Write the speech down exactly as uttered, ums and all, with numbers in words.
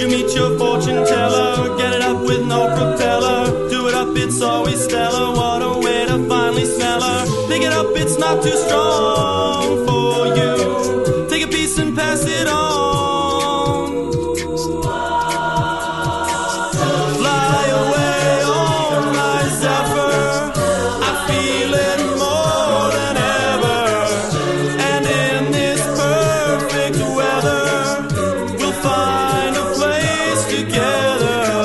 you meet your fortune teller? Get it up with no propeller. Do it up, it's always stellar. What a way to finally smell her. Pick it up, it's not too strong for